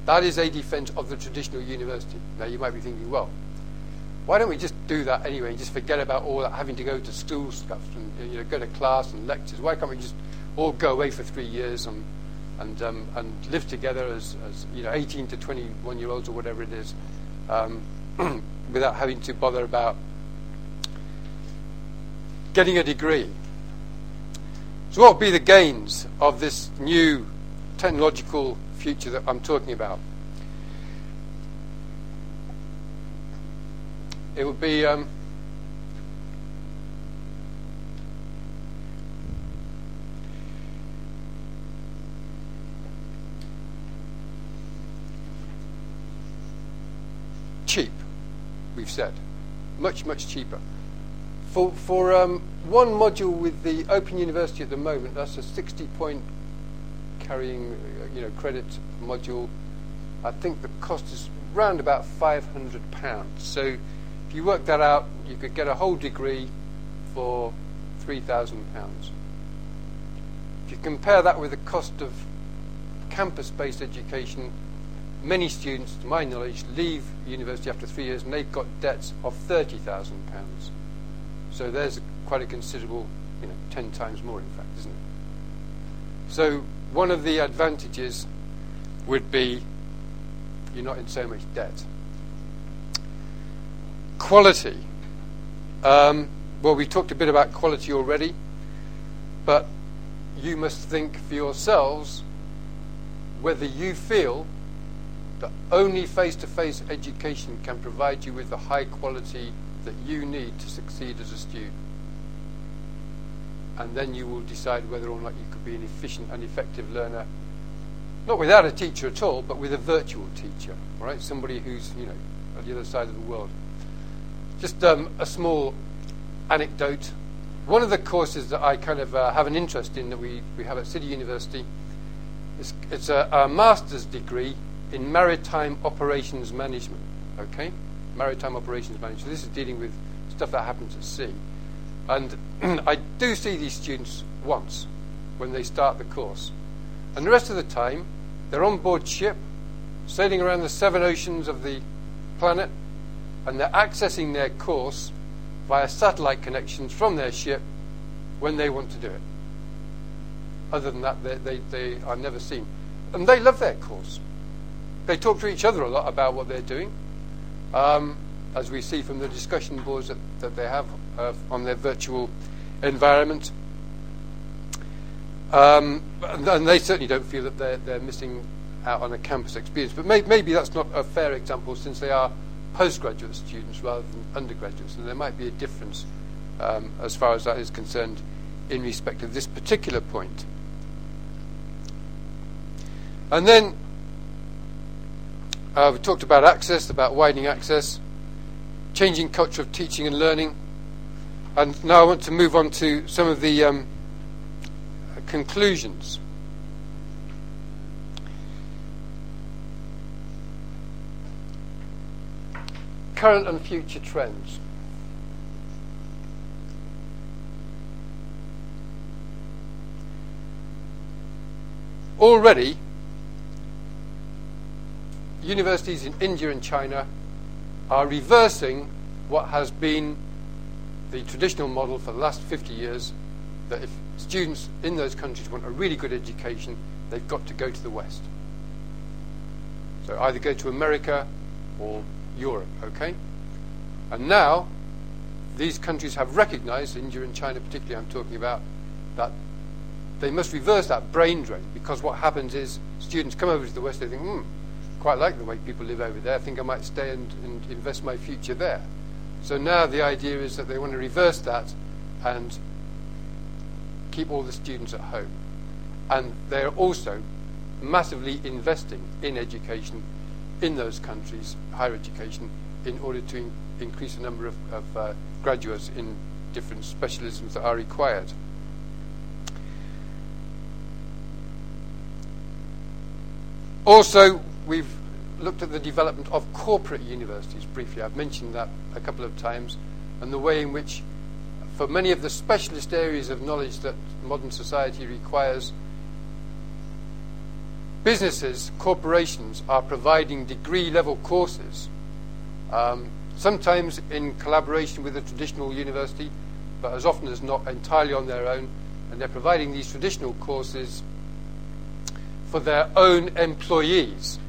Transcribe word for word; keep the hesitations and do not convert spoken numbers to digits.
That is a defence of the traditional university. Now you might be thinking, well, why don't we just do that anyway and just forget about all that having to go to school stuff and, you know, go to class and lectures? Why can't we just all go away for three years and and um, and live together as, as you know, eighteen to twenty-one year olds or whatever it is, um, without having to bother about getting a degree? So what would be the gains of this new technological future that I'm talking about? It would be um, cheap, we've said. Much, much cheaper. For, for um, one module with the Open University at the moment, that's a sixty point carrying uh, you know, credit module. I think the cost is round about five hundred pounds. So if you work that out, you could get a whole degree for three thousand pounds. If you compare that with the cost of campus-based education, many students, to my knowledge, leave university after three years and they've got debts of thirty thousand pounds. So there's a, quite a considerable, you know, ten times more, in fact, isn't it? So one of the advantages would be you're not in so much debt. Quality. Um, well, we talked a bit about quality already, but you must think for yourselves whether you feel that only face-to-face education can provide you with the high quality that you need to succeed as a student. And then you will decide whether or not you could be an efficient and effective learner, not without a teacher at all, but with a virtual teacher, all right? Somebody who's, you know, at the other side of the world. Just um, a small anecdote. One of the courses that I kind of uh, have an interest in that we, we have at City University, is it's a, a master's degree in maritime operations management, okay? Maritime operations management. So this is dealing with stuff that happens at sea. And I do see these students once when they start the course. And the rest of the time, they're on board ship, sailing around the seven oceans of the planet, and they're accessing their course via satellite connections from their ship when they want to do it. Other than that, they, they, they are never seen. And they love their course. They talk to each other a lot about what they're doing, um, as we see from the discussion boards that, that they have uh, on their virtual environment. Um, and, and they certainly don't feel that they're, they're missing out on a campus experience. But may, maybe that's not a fair example, since they are postgraduate students rather than undergraduates, and there might be a difference um, as far as that is concerned in respect of this particular point. And then uh, we talked about access, about widening access, changing culture of teaching and learning, and now I want to move on to some of the um, conclusions. Current and future trends. Already, universities in India and China are reversing what has been the traditional model for the last fifty years, that if students in those countries want a really good education, they've got to go to the West. So either go to America or Europe, okay? And now, these countries have recognized, India and China particularly I'm talking about, that they must reverse that brain drain, because what happens is students come over to the West, they think, hmm, quite like the way people live over there, I think I might stay and, and invest my future there. So now the idea is that they want to reverse that and keep all the students at home. And they're also massively investing in education in those countries, higher education, in order to in- increase the number of, of uh, graduates in different specialisms that are required. Also, we've looked at the development of corporate universities briefly. I've mentioned that a couple of times, and the way in which, for many of the specialist areas of knowledge that modern society requires, businesses, corporations are providing degree-level courses, um, sometimes in collaboration with a traditional university, but as often as not entirely on their own, and they're providing these traditional courses for their own employees.